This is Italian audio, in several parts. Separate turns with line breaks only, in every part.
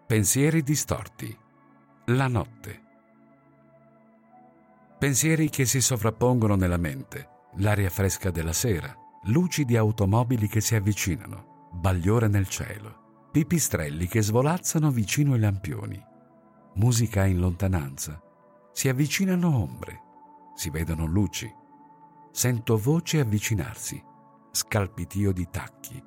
Pensieri distorti. La notte. Pensieri che si sovrappongono nella mente, l'aria fresca della sera, luci di automobili che si avvicinano, bagliore nel cielo, pipistrelli che svolazzano vicino ai lampioni, musica in lontananza, si avvicinano ombre, si vedono luci, sento voci avvicinarsi, scalpitio di tacchi.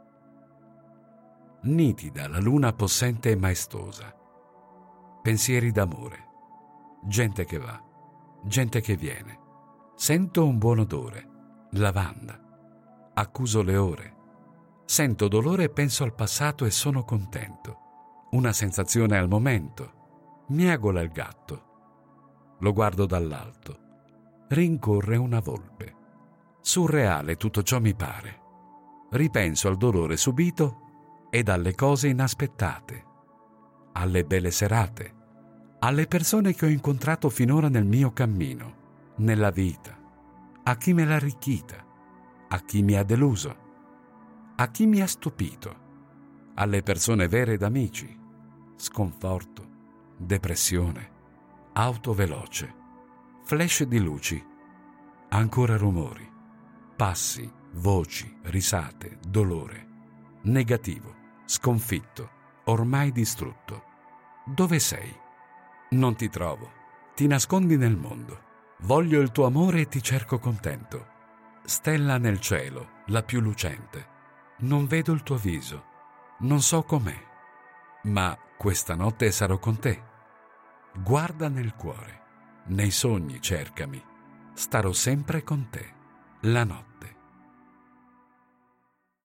Nitida la luna possente e maestosa. Pensieri d'amore. Gente che va, gente che viene. Sento un buon odore, lavanda. Accuso le ore. Sento dolore e penso al passato e sono contento. Una sensazione al momento. Miagola il gatto. Lo guardo dall'alto. Rincorre una volpe. Surreale tutto ciò mi pare. Ripenso al dolore subito ed alle cose inaspettate, alle belle serate, alle persone che ho incontrato finora nel mio cammino, nella vita, a chi me l'ha arricchita, a chi mi ha deluso, a chi mi ha stupito, alle persone vere ed amici, sconforto, depressione, auto veloce, flash di luci, ancora rumori, passi, voci, risate, dolore, negativo, sconfitto, ormai distrutto. Dove sei? Non ti trovo. Ti nascondi nel mondo. Voglio il tuo amore e ti cerco contento. Stella nel cielo, la più lucente. Non vedo il tuo viso. Non so com'è. Ma questa notte sarò con te. Guarda nel cuore. Nei sogni cercami. Starò sempre con te. La notte.